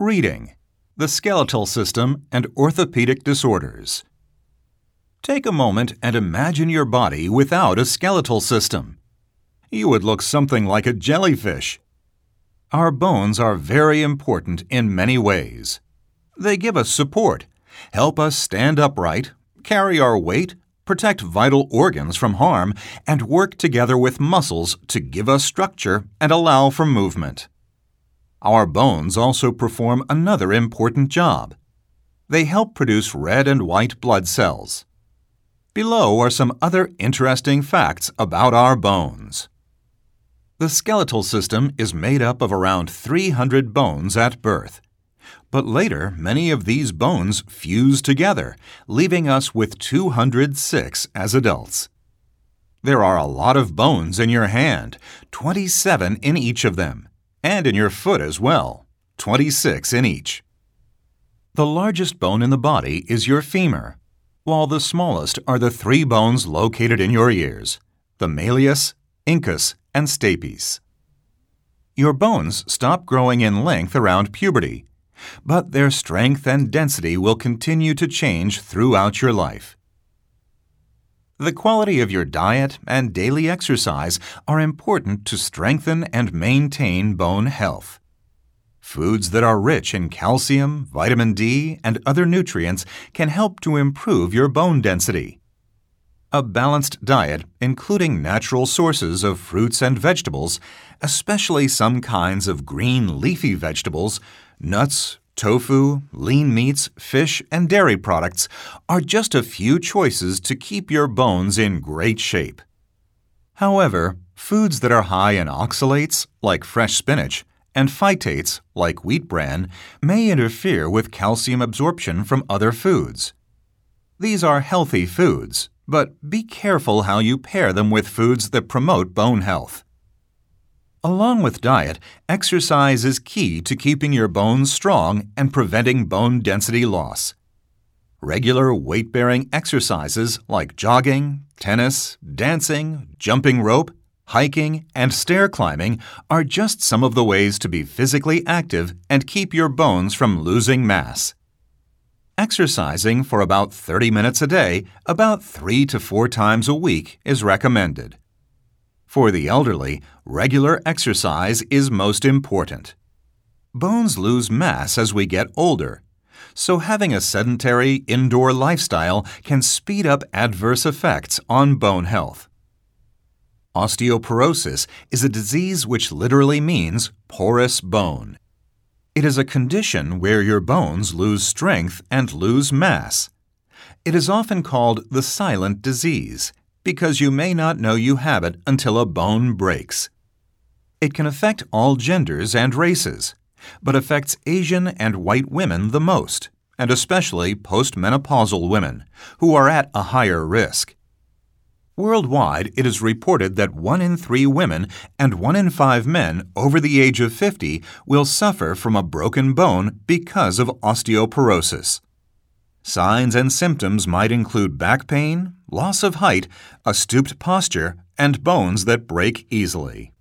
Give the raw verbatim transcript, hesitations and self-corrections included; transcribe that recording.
Reading, the skeletal system, and orthopedic disorders. Take a moment and imagine your body without a skeletal system. You would look something like a jellyfish. Our bones are very important in many ways. They give us support, help us stand upright, carry our weight, protect vital organs from harm, and work together with muscles to give us structure and allow for movement. Our bones also perform another important job. They help produce red and white blood cells. Below are some other interesting facts about our bones. The skeletal system is made up of around three hundred bones at birth. But later, many of these bones fuse together, leaving us with two hundred six as adults. There are a lot of bones in your hand, twenty-seven in each of them, and in your foot as well, twenty-six in each. The largest bone in the body is your femur, while the smallest are the three bones located in your ears, the malleus, incus, and stapes. Your bones stop growing in length around puberty, but their strength and density will continue to change throughout your life. The quality of your diet and daily exercise are important to strengthen and maintain bone health. Foods that are rich in calcium, vitamin D, and other nutrients can help to improve your bone density. A balanced diet, including natural sources of fruits and vegetables, especially some kinds of green leafy vegetables, nuts, tofu, lean meats, fish, and dairy products, are just a few choices to keep your bones in great shape. However, foods that are high in oxalates, like fresh spinach, and phytates, like wheat bran, may interfere with calcium absorption from other foods. These are healthy foods, but be careful how you pair them with foods that promote bone health. Along with diet, exercise is key to keeping your bones strong and preventing bone density loss. Regular weight-bearing exercises like jogging, tennis, dancing, jumping rope, hiking, and stair climbing are just some of the ways to be physically active and keep your bones from losing mass. Exercising for about thirty minutes a day, about three to four times a week, is recommended. For the elderly, regular exercise is most important. Bones lose mass as we get older, so having a sedentary indoor lifestyle can speed up adverse effects on bone health. Osteoporosis is a disease which literally means porous bone. It is a condition where your bones lose strength and lose mass. It is often called the silent disease because you may not know you have it until a bone breaks. It can affect all genders and races, but affects Asian and white women the most, and especially postmenopausal women, who are at a higher risk. Worldwide, it is reported that one in three women and one in five men over the age of fifty will suffer from a broken bone because of osteoporosis. Signs and symptoms might include back pain, loss of height, a stooped posture, and bones that break easily.